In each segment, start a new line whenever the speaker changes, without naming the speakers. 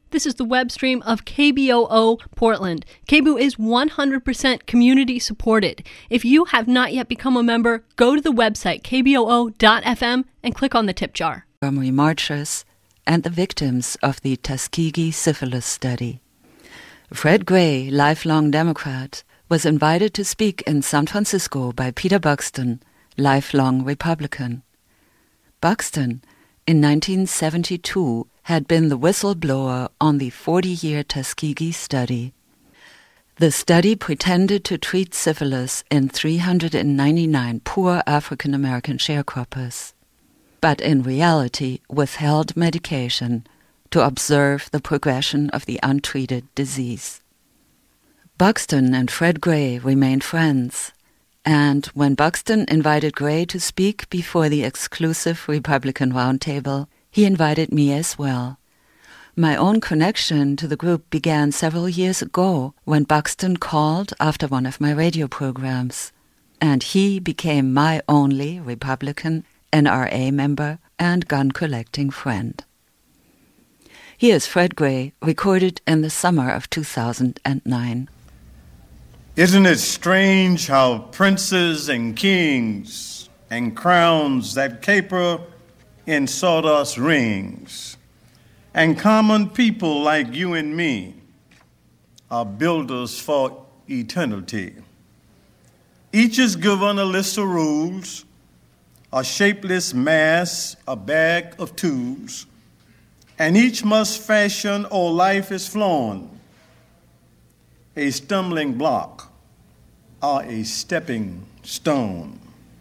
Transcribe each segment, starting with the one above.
This is the web stream of KBOO Portland. KBOO is 100% community supported. If you have not yet become a member, go to the website kboo.fm and click on the tip jar.
Montgomery marchers and the victims of the Tuskegee syphilis study. Fred Gray, lifelong Democrat, was invited to speak in San Francisco by Peter Buxton, lifelong Republican. Buxton, in 1972, had been the whistleblower on the 40-year Tuskegee study. The study pretended to treat syphilis in 399 poor African-American sharecroppers, but in reality withheld medication to observe the progression of the untreated disease. Buxton and Fred Gray remained friends, and when Buxton invited Gray to speak before the exclusive Republican Roundtable, he invited me as well. My own connection to the group began several years ago when Buxton called after one of my radio programs, and he became my only Republican NRA member and gun-collecting friend. Here's Fred Gray, recorded in the summer of 2009.
Isn't it strange how princes and kings and crowns that caper in sawdust rings, and common people like you and me are builders for eternity. Each is given a list of rules, a shapeless mass, a bag of tools, and each must fashion or life is flown, a stumbling block or a stepping stone.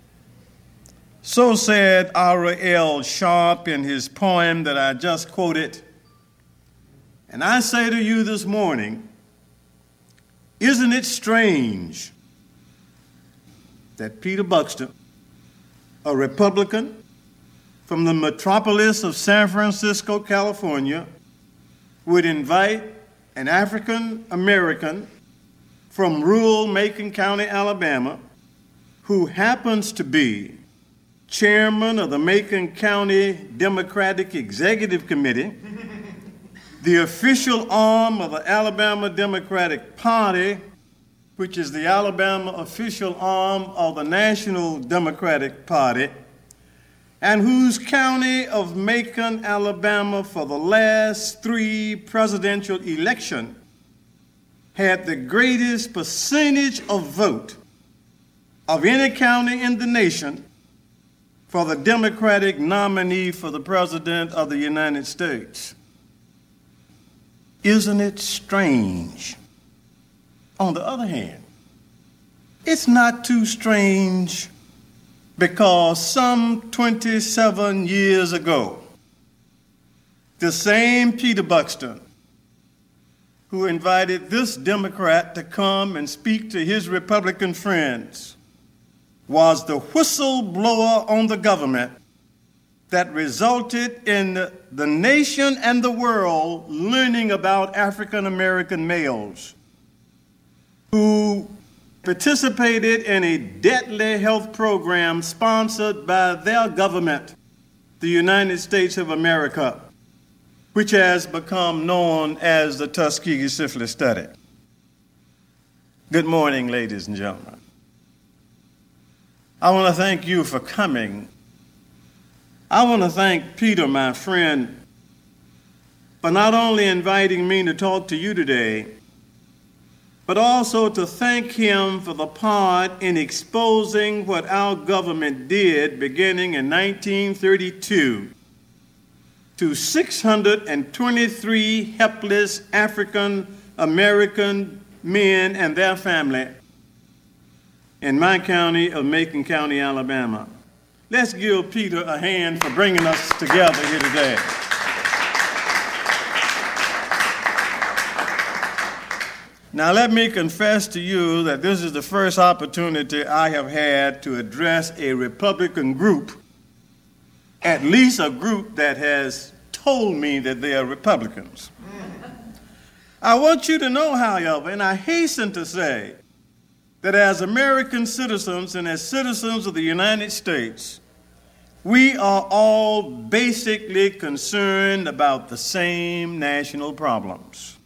So said Ira L. Sharp in his poem that I just quoted. And I say to you this morning, isn't it strange that Peter Buxton, a Republican from the metropolis of San Francisco, California, would invite an African American from rural Macon County, Alabama, who happens to be chairman of the Macon County Democratic Executive Committee, the official arm of the Alabama Democratic Party, which is the Alabama official arm of the National Democratic Party, and whose county of Macon, Alabama, for the last 3 presidential elections had the greatest percentage of vote of any county in the nation for the Democratic nominee for the President of the United States. Isn't it strange? On the other hand, it's not too strange because some 27 years ago, the same Peter Buxton, who invited this Democrat to come and speak to his Republican friends, was the whistleblower on the government that resulted in the nation and the world learning about African American males who participated in a deadly health program sponsored by their government, the United States of America, which has become known as the Tuskegee Syphilis Study. Good morning, ladies and gentlemen. I want to thank you for coming. I want to thank Peter, my friend, for not only inviting me to talk to you today, but also to thank him for the part in exposing what our government did beginning in 1932 to 623 helpless African American men and their family in my county of Macon County, Alabama. Let's give Peter a hand for bringing us together here today. Now, let me confess to you that this is the first opportunity I have had to address a Republican group, at least a group that has told me that they are Republicans. I want you to know, however, and I hasten to say, that as American citizens and as citizens of the United States, We are all basically concerned about the same national problems.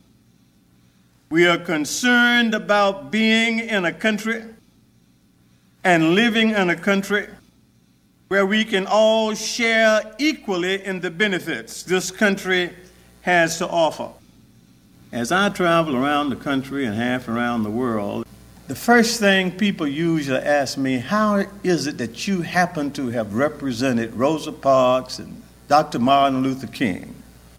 We are concerned about being in a country and living in a country where we can all share equally in the benefits this country has to offer. As I travel around the country and half around the world, the first thing people usually ask me, how is it that you happen to have represented Rosa Parks and Dr. Martin Luther King?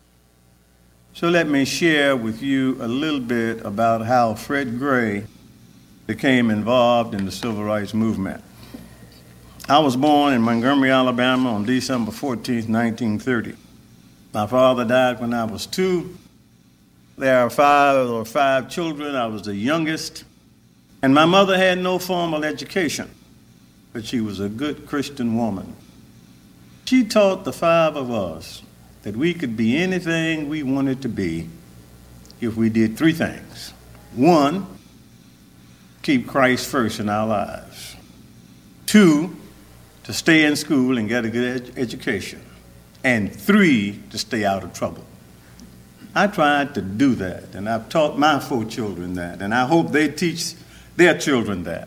So let me share with you a little bit about how Fred Gray became involved in the civil rights movement. I was born in Montgomery, Alabama on December 14, 1930. My father died when I was 2. There are five children. I was the youngest. And my mother had no formal education, but she was a good Christian woman. She taught the 5 of us that we could be anything we wanted to be if we did 3 things. 1, keep Christ first in our lives. 2, to stay in school and get a good education. And 3, to stay out of trouble. I tried to do that, and I've taught my 4 children that, and I hope they teach their children that.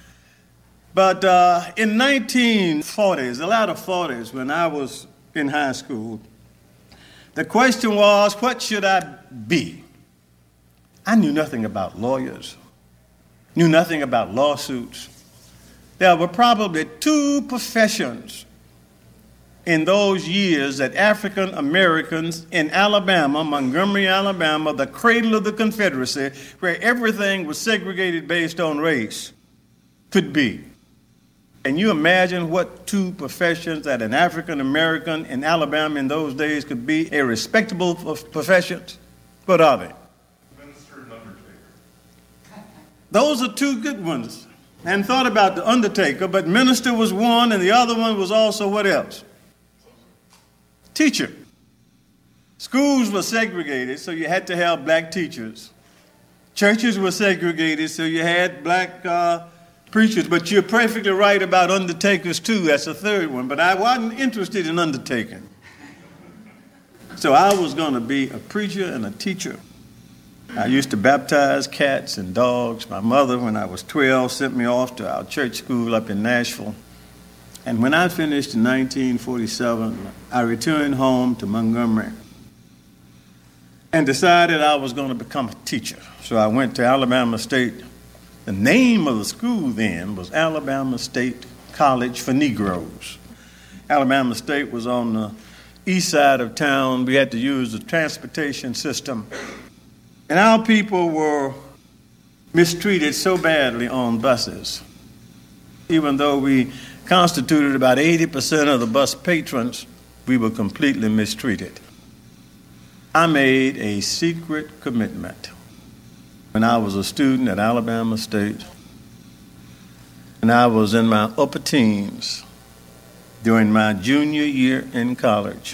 But in 1940s, the latter 40s, when I was in high school, the question was, what should I be? I knew nothing about lawyers, knew nothing about lawsuits. There were probably 2 professions in those years that African Americans in Alabama, Montgomery, Alabama, the cradle of the Confederacy, where everything was segregated based on race, could be. Can you imagine what 2 professions that an African American in Alabama in those days could be? A respectable professions? What are they?
Minister and undertaker.
Those are 2 good ones. I hadn't thought about the undertaker, but minister was one, and the other one was also what else? Teacher. Schools were segregated, so you had to have black teachers. Churches were segregated, so you had black preachers. But you're perfectly right about undertakers, too. That's the 3rd one. But I wasn't interested in undertaking. So I was going to be a preacher and a teacher. I used to baptize cats and dogs. My mother, when I was 12, sent me off to our church school up in Nashville. And when I finished in 1947, I returned home to Montgomery and decided I was going to become a teacher. So I went to Alabama State. The name of the school then was Alabama State College for Negroes. Alabama State was on the east side of town. We had to use the transportation system. And our people were mistreated so badly on buses. Even though we constituted about 80% of the bus patrons, we were completely mistreated. I made a secret commitment when I was a student at Alabama State, and I was in my upper teens during my junior year in college.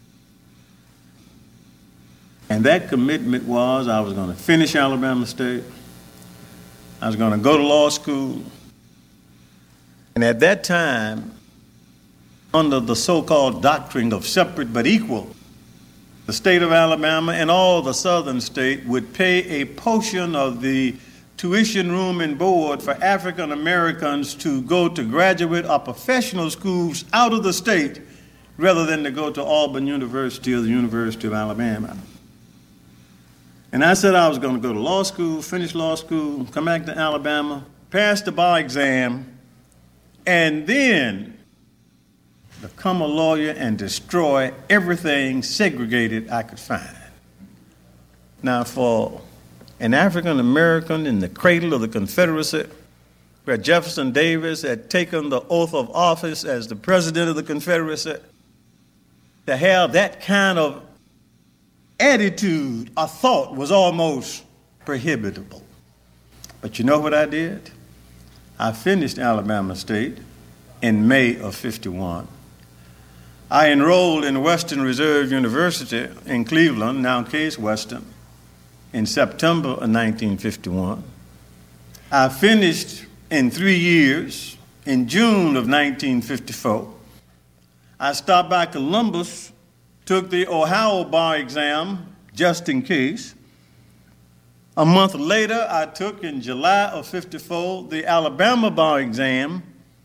And that commitment was I was going to finish Alabama State, I was going to go to law school, and at that time, under the so-called doctrine of separate but equal, the state of Alabama and all the southern state would pay a portion of the tuition, room, and board for African Americans to go to graduate or professional schools out of the state rather than to go to Auburn University or the University of Alabama. And I said I was going to go to law school, finish law school, come back to Alabama, pass the bar exam, and then become a lawyer and destroy everything segregated I could find. Now, for an African American in the cradle of the Confederacy, where Jefferson Davis had taken the oath of office as the president of the Confederacy, to have that kind of attitude or thought was almost prohibitable. But you know what I did? I finished Alabama State in May of '51. I enrolled in Western Reserve University in Cleveland, now Case Western, in September of 1951. I finished in 3 years in June of 1954. I stopped by Columbus, took the Ohio bar exam just in case. A month later, I took in July of '54 the Alabama bar exam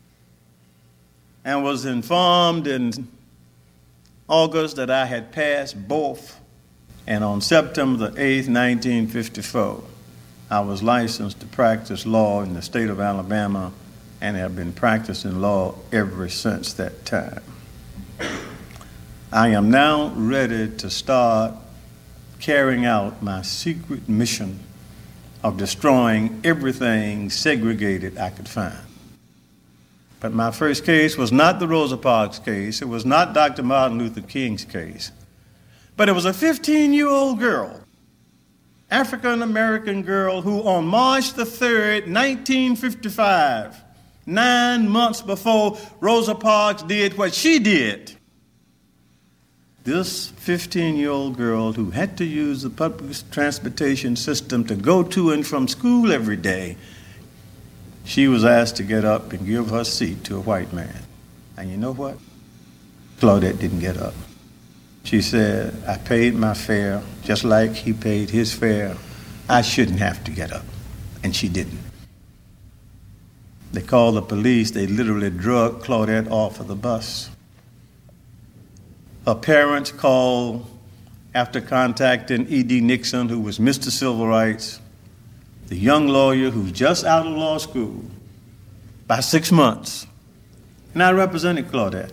and was informed in August that I had passed both. And on September the 8th, 1954, I was licensed to practice law in the state of Alabama and have been practicing law ever since that time. I am now ready to start carrying out my secret mission of destroying everything segregated I could find. But my first case was not the Rosa Parks case. It was not Dr. Martin Luther King's case. But it was a 15-year-old girl, African-American girl, who on March the 3rd, 1955, 9 months before Rosa Parks did what she did, this 15-year-old girl who had to use the public transportation system to go to and from school every day, she was asked to get up and give her seat to a white man. And you know what? Claudette didn't get up. She said, I paid my fare just like he paid his fare. I shouldn't have to get up. And she didn't. They called the police. They literally drug Claudette off of the bus. Her parents called after contacting E.D. Nixon, who was Mr. Civil Rights, the young lawyer who's just out of law school, by 6 months. And I represented Claudette.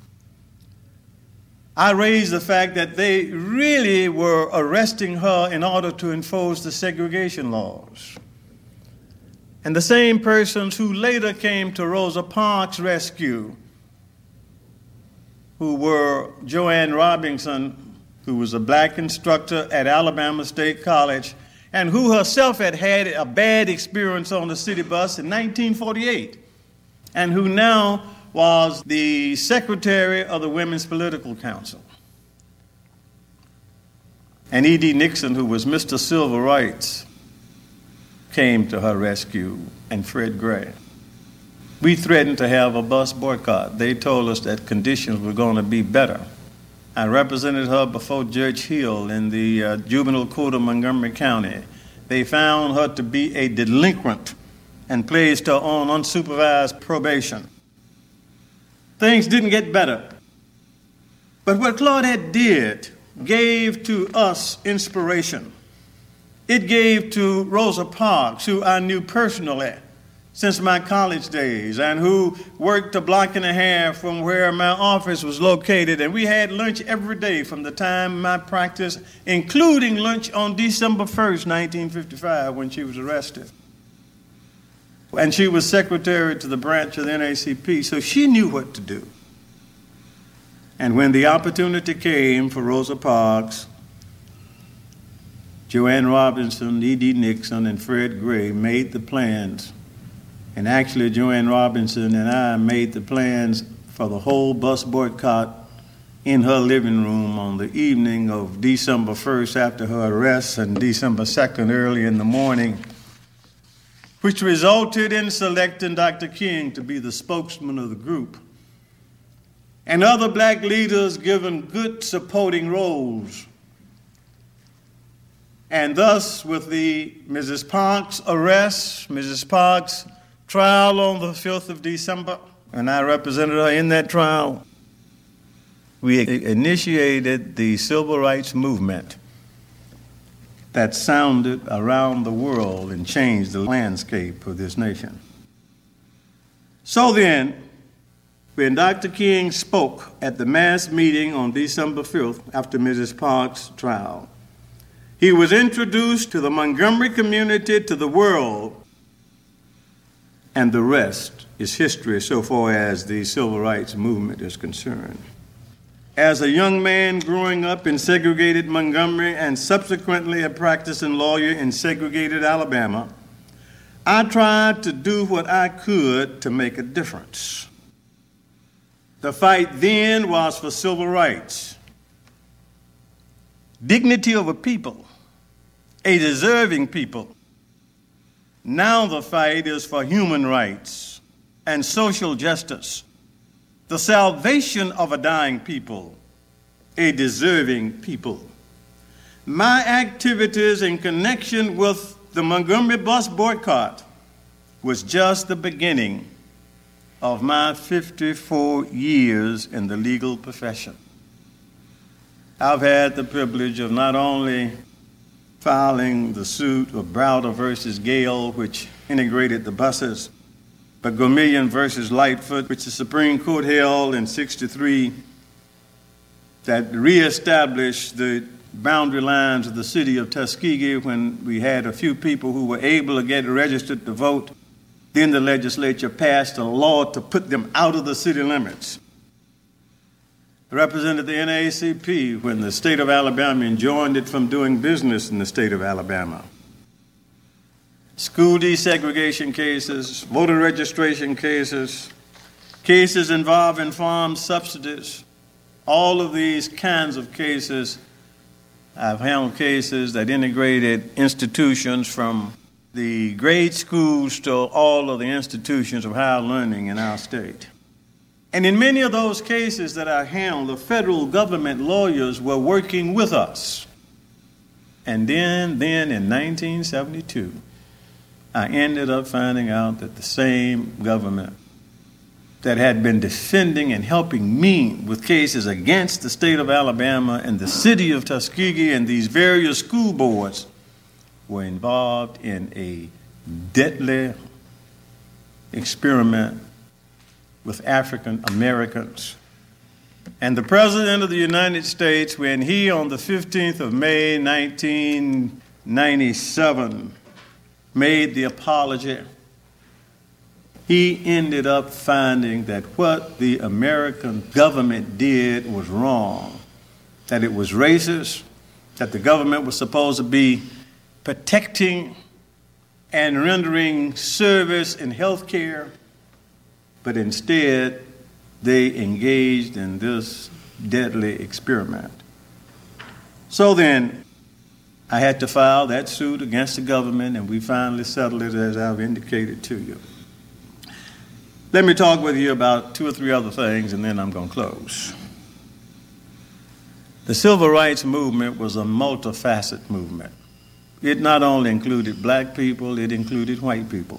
I raised the fact that they really were arresting her in order to enforce the segregation laws. And the same persons who later came to Rosa Parks' rescue, who were Joanne Robinson, who was a black instructor at Alabama State College, and who herself had had a bad experience on the city bus in 1948, and who now was the secretary of the Women's Political Council. And E.D. Nixon, who was Mr. Civil Rights, came to her rescue, and Fred Gray. We threatened to have a bus boycott. They told us that conditions were going to be better. I represented her before Judge Hill in the juvenile court of Montgomery County. They found her to be a delinquent and placed her on unsupervised probation. Things didn't get better. But what Claudette did gave to us inspiration. It gave to Rosa Parks, who I knew personally since my college days and who worked a block and a half from where my office was located. And we had lunch every day from the time my practice, including lunch on December 1st, 1955, when she was arrested. And she was secretary to the branch of the NAACP, so she knew what to do. And when the opportunity came for Rosa Parks, Joanne Robinson, E.D. Nixon, and Fred Gray made the plans. And actually, Joanne Robinson and I made the plans for the whole bus boycott in her living room on the evening of December 1st after her arrest and December 2nd early in the morning, which resulted in selecting Dr. King to be the spokesman of the group, and other black leaders given good supporting roles. And thus, with the Mrs. Parks arrest, Mrs. Parks' trial on the 5th of December, and I represented her in that trial, we initiated the civil rights movement that sounded around the world and changed the landscape of this nation. So then, when Dr. King spoke at the mass meeting on December 5th after Mrs. Parks' trial, he was introduced to the Montgomery community, to the world, and the rest is history so far as the civil rights movement is concerned. As a young man growing up in segregated Montgomery and subsequently a practicing lawyer in segregated Alabama, I tried to do what I could to make a difference. The fight then was for civil rights, dignity of a people, a deserving people. Now the fight is for human rights and social justice. the salvation of a dying people, a deserving people. My activities in connection with the Montgomery bus boycott was just the beginning of my 54 years in the legal profession. I've had the privilege of not only filing the suit of Browder versus Gale, which integrated the buses, but Gomillion versus Lightfoot, which the Supreme Court held in '63, that reestablished the boundary lines of the city of Tuskegee when we had a few people who were able to get registered to vote. Then the legislature passed a law to put them out of the city limits. I represented the NAACP when the state of Alabama enjoined it from doing business in the state of Alabama. School desegregation cases, voter registration cases, cases involving farm subsidies, all of these kinds of cases. I've handled cases that integrated institutions from the grade schools to all of the institutions of higher learning in our state. And in many of those cases that I handled, the federal government lawyers were working with us. And then in 1972, I ended up finding out that the same government that had been defending and helping me with cases against the state of Alabama and the city of Tuskegee and these various school boards were involved in a deadly experiment with African Americans. And the President of the United States, when he, on the 15th of May, 1997, made the apology, he ended up finding that what the American government did was wrong, that it was racist, that the government was supposed to be protecting and rendering service in health care, but instead they engaged in this deadly experiment. So then I had to file that suit against the government, and we finally settled it as I've indicated to you. Let me talk with you about 2 or 3 other things, and then I'm going to close. The civil rights movement was a multifaceted movement. It not only included black people, it included white people.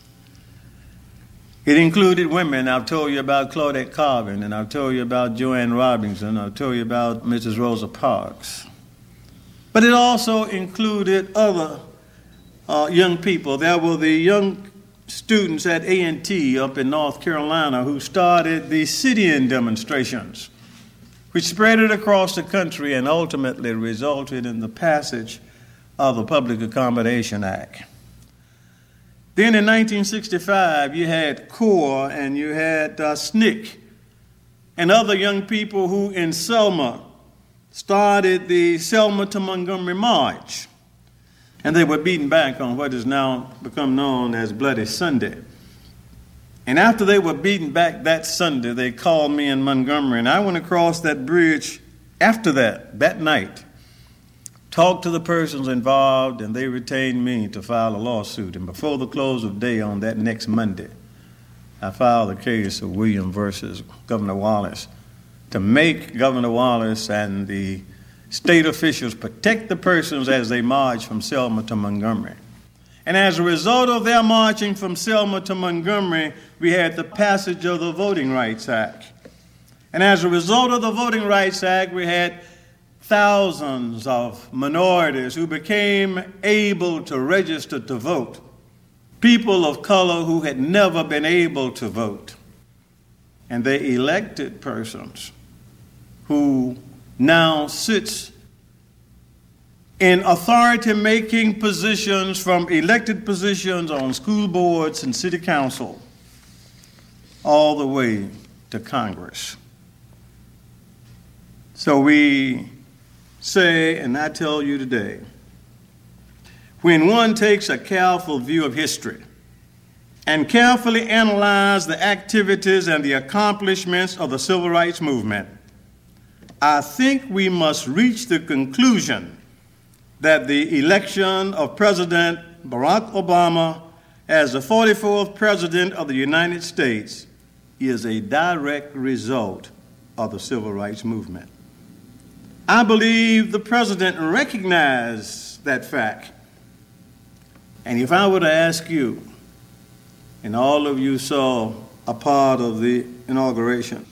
It included women. I've told you about Claudette Colvin, and I've told you about Joanne Robinson, I've told you about Mrs. Rosa Parks. But it also included other young people. There were the young students at A&T up in North Carolina who started the sit-in demonstrations, which spread it across the country and ultimately resulted in the passage of the Public Accommodation Act. Then in 1965, you had CORE and you had SNCC and other young people who in Selma started the Selma to Montgomery March. And they were beaten back on what has now become known as Bloody Sunday. And after they were beaten back that Sunday, they called me in Montgomery, and I went across that bridge after that night, talked to the persons involved, and they retained me to file a lawsuit. And before the close of day on that next Monday, I filed the case of William versus Governor Wallace to make Governor Wallace and the state officials protect the persons as they march from Selma to Montgomery. And as a result of their marching from Selma to Montgomery, we had the passage of the Voting Rights Act. And as a result of the Voting Rights Act, we had thousands of minorities who became able to register to vote, people of color who had never been able to vote. And they elected persons who now sits in authority-making positions, from elected positions on school boards and city council all the way to Congress. So we say, and I tell you today, when one takes a careful view of history and carefully analyzes the activities and the accomplishments of the civil rights movement, I think we must reach the conclusion that the election of President Barack Obama as the 44th President of the United States is a direct result of the civil rights movement. I believe the president recognized that fact. And if I were to ask you, and all of you saw a part of the inauguration,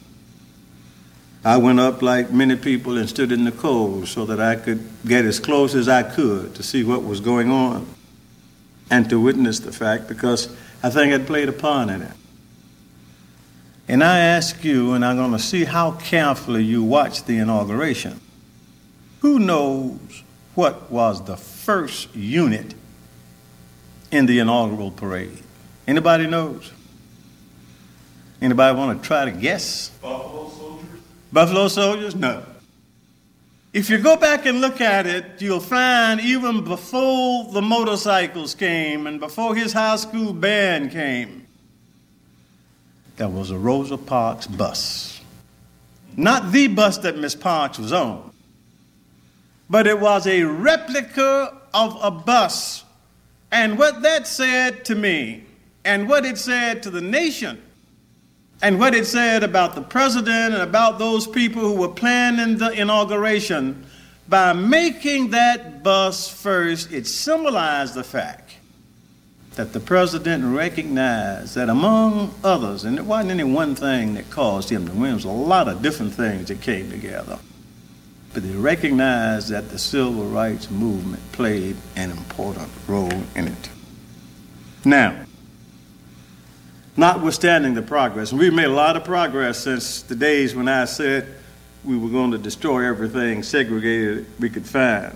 I went up like many people and stood in the cold so that I could get as close as I could to see what was going on and to witness the fact, because I think it played a part in it. And I ask you, and I'm going to see how carefully you watch the inauguration, who knows what was the first unit in the inaugural parade? Anybody knows? Anybody want to try to guess?
Buffalo soldiers?
Buffalo soldiers? No. If you go back and look at it, you'll find even before the motorcycles came and before his high school band came, there was a Rosa Parks bus. Not the bus that Miss Parks was on, but it was a replica of a bus. And what that said to me, and what it said to the nation, and what it said about the president and about those people who were planning the inauguration, by making that bus first, it symbolized the fact that the president recognized that among others, and it wasn't any one thing that caused him to win, it was a lot of different things that came together, but they recognized that the civil rights movement played an important role in it. Now, notwithstanding the progress, and we've made a lot of progress since the days when I said we were going to destroy everything segregated we could find.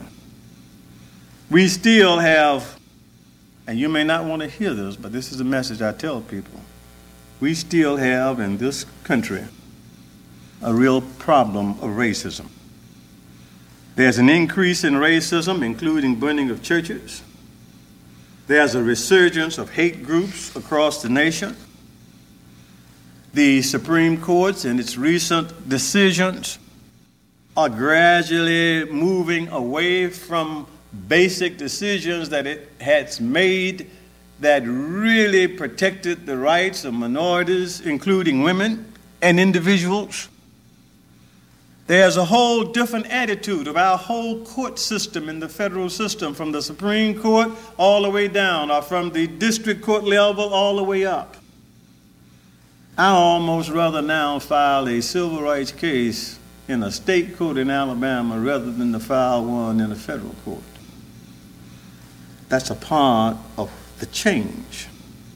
We still have, and you may not want to hear this, but this is a message I tell people, we still have in this country a real problem of racism. There's an increase in racism, including burning of churches. There's a resurgence of hate groups across the nation. The Supreme Court, in its recent decisions, are gradually moving away from basic decisions that it has made that really protected the rights of minorities, including women and individuals. There's a whole different attitude of our whole court system in the federal system, from the Supreme Court all the way down, or from the district court level all the way up. I almost rather now file a civil rights case in a state court in Alabama rather than to file one in a federal court. That's a part of the change.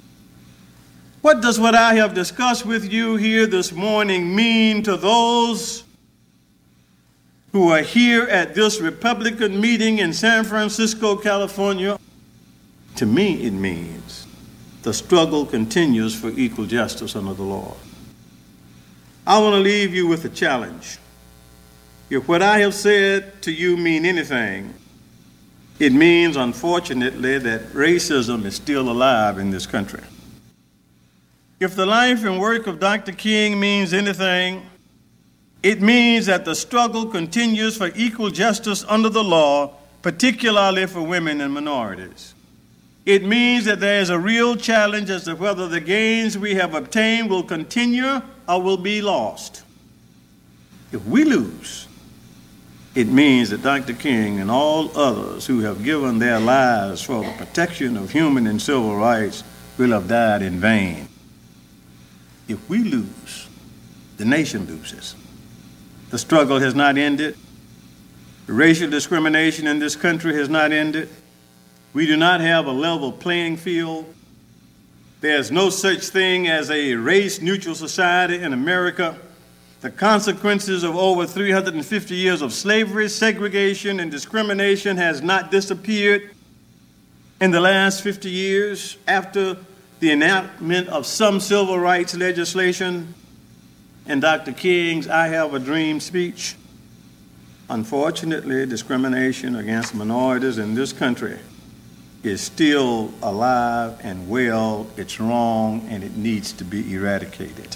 What does what I have discussed with you here this morning mean to those who are here at this Republican meeting in San Francisco, California? To me, it means the struggle continues for equal justice under the law. I want to leave you with a challenge. If what I have said to you mean anything, it means, unfortunately, that racism is still alive in this country. If the life and work of Dr. King means anything, it means that the struggle continues for equal justice under the law, particularly for women and minorities. It means that there is a real challenge as to whether the gains we have obtained will continue or will be lost. If we lose, it means that Dr. King and all others who have given their lives for the protection of human and civil rights will have died in vain. If we lose, the nation loses. The struggle has not ended. The racial discrimination in this country has not ended. We do not have a level playing field. There's no such thing as a race-neutral society in America. The consequences of over 350 years of slavery, segregation, and discrimination has not disappeared in the last 50 years after the enactment of some civil rights legislation and Dr. King's I Have a Dream speech. Unfortunately, discrimination against minorities in this country is still alive and well. It's wrong and it needs to be eradicated.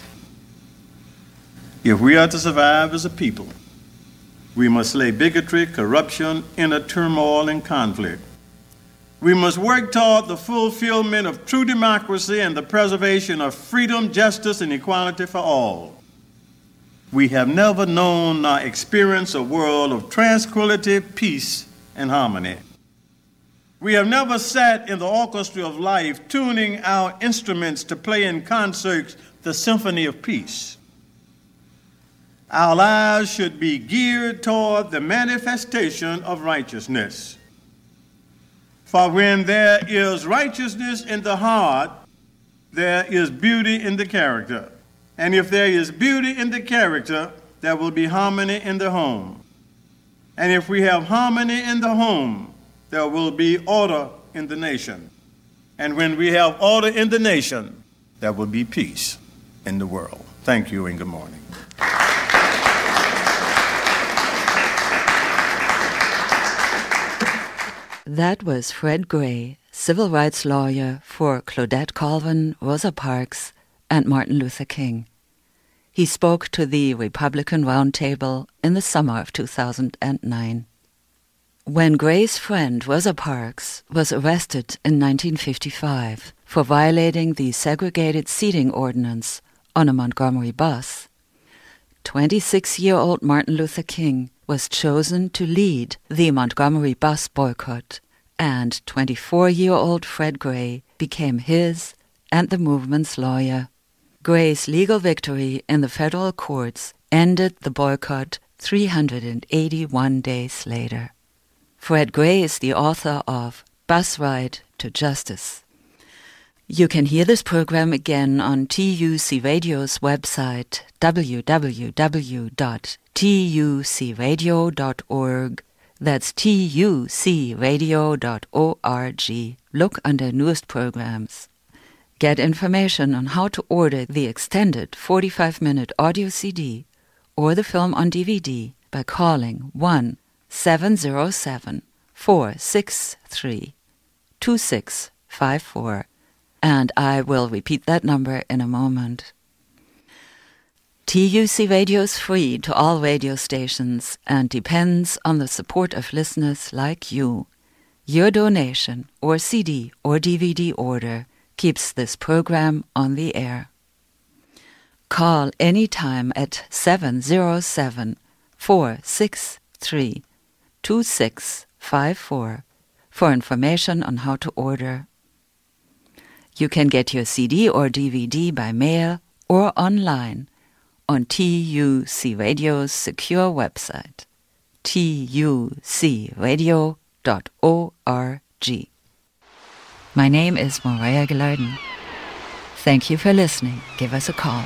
If we are to survive as a people, we must slay bigotry, corruption, inner turmoil, and conflict. We must work toward the fulfillment of true democracy and the preservation of freedom, justice, and equality for all. We have never known nor experienced a world of tranquility, peace, and harmony. We have never sat in the orchestra of life tuning our instruments to play in concerts the symphony of peace. Our lives should be geared toward the manifestation of righteousness. For when there is righteousness in the heart, there is beauty in the character. And if there is beauty in the character, there will be harmony in the home. And if we have harmony in the home, there will be order in the nation. And when we have order in the nation, there will be peace in the world. Thank you and good morning.
That was Fred Gray, civil rights lawyer for Claudette Colvin, Rosa Parks, and Martin Luther King. He spoke to the Republican Roundtable in the summer of 2009. When Gray's friend Rosa Parks was arrested in 1955 for violating the segregated seating ordinance on a Montgomery bus, 26-year-old Martin Luther King was chosen to lead the Montgomery bus boycott, and 24-year-old Fred Gray became his and the movement's lawyer. Gray's legal victory in the federal courts ended the boycott 381 days later. Fred Gray is the author of Bus Ride to Justice. You can hear this program again on TUC Radio's website, www.tucradio.org. That's tucradio.org. Look under Newest Programs. Get information on how to order the extended 45-minute audio CD or the film on DVD by calling 1-707-463-2654. And I will repeat that number in a moment. TUC Radio is free to all radio stations and depends on the support of listeners like you. Your donation or CD or DVD order keeps this program on the air. Call anytime at 707-463-2654 for information on how to order. You can get your CD or DVD by mail or online on TUC Radio's secure website, tucradio.org. My name is Maria Gilardin. Thank you for listening. Give us a call.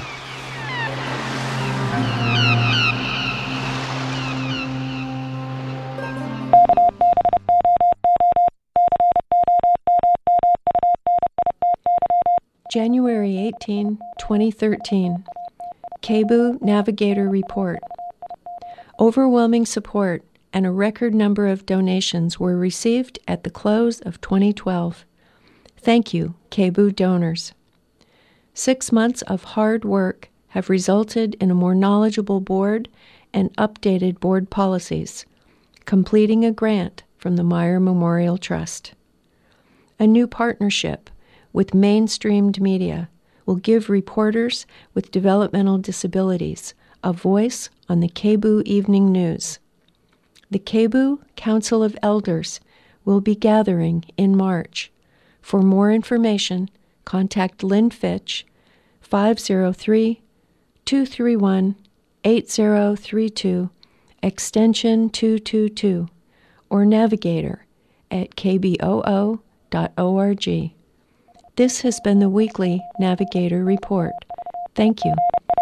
January 18, 2013. KBOO Navigator Report. Overwhelming support and a record number of donations were received at the close of 2012. Thank you, KBOO donors. 6 months of hard work have resulted in a more knowledgeable board and updated board policies, completing a grant from the Meyer Memorial Trust. A new partnership with mainstreamed media will give reporters with developmental disabilities a voice on the KBOO Evening News. The KBOO Council of Elders will be gathering in March. For more information, contact Lynn Fitch, 503-231-8032, extension 222, or Navigator at kboo.org. This has been the weekly Navigator Report. Thank you.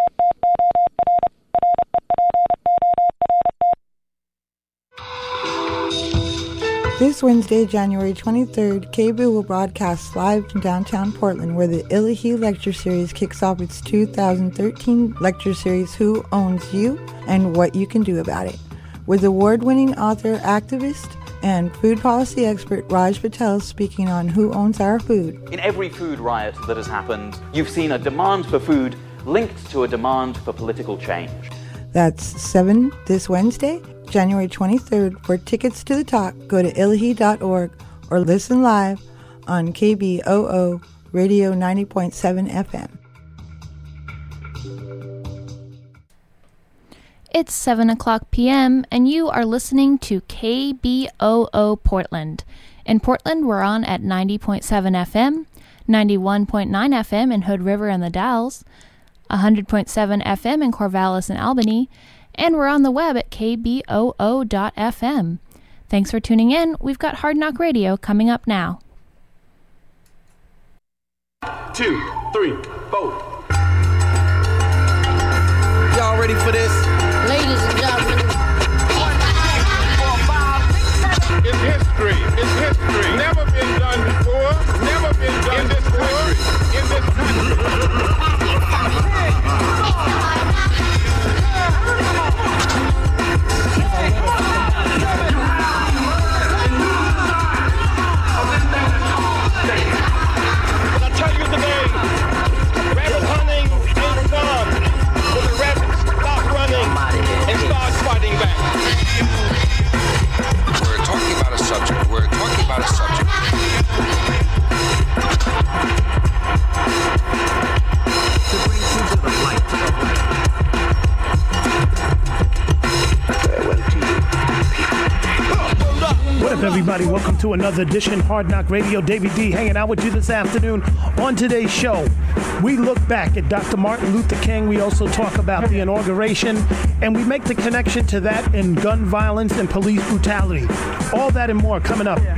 This Wednesday, January 23rd, KBOO will broadcast live from downtown Portland, where the Illahee Lecture Series kicks off its 2013 lecture series, Who Owns You and What You Can Do About It, with award-winning author, activist, and food policy expert Raj Patel speaking on who owns our food.
In every food riot that has happened, you've seen a demand for food linked to a demand for political change.
That's 7 this Wednesday, January 23rd. For tickets to the talk, go to illahee.org or listen live on KBOO Radio 90.7 FM.
It's 7 o'clock p.m., and you are listening to KBOO Portland. In Portland, we're on at 90.7 FM, 91.9 FM in Hood River and the Dalles, 100.7 FM in Corvallis and Albany, and we're on the web at kboo.fm. Thanks for tuning in. We've got Hard Knock Radio coming up now.
2, 3, 4.
Y'all ready for this?
Ladies and gentlemen.
It's history. It's history. Never been done before. Never been done in this country. In this country. But I tell you today, rabbit hunting ain't fun. But the rabbits stop running and start fighting back.
We're talking about a subject. To bring you to the light.
What up, everybody? Welcome to another edition of Hard Knock Radio. Davey D hanging out with you this afternoon. On today's show, we look back at Dr. Martin Luther King. We also talk about the inauguration, and we make the connection to that in gun violence and police brutality. All that and more coming up.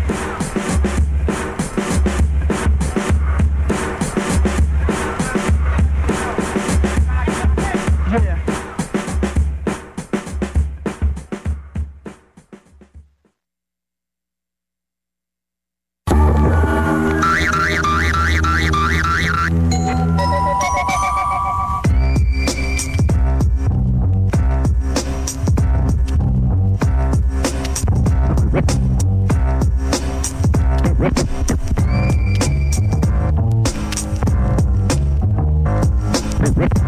Rip.